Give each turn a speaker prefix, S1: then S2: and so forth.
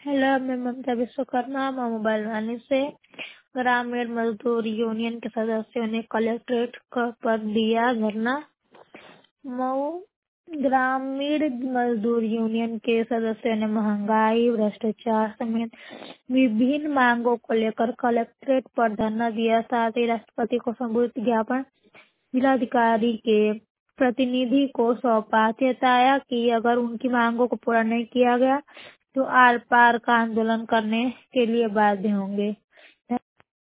S1: Hello, मैं ममता Vishwakarma mobile वानी से। ग्रामीण मजदूर यूनियन के सदस्यों ने कलेक्ट्रेट पर दिया धरना। मऊ ग्रामीण मजदूर यूनियन के सदस्यों ने महंगाई, भ्रष्टाचार समेत विभिन्न मांगों को लेकर कलेक्ट्रेट पर धरना दिया। साथ ही राष्ट्रपति को संबोधित ज्ञापन जिलाधिकारी के प्रतिनिधि को सौंपा। चेताया कि अगर उनकी मांगों को पूरा नहीं किया गया तो आर पार का आंदोलन करने के लिए बाध्य होंगे।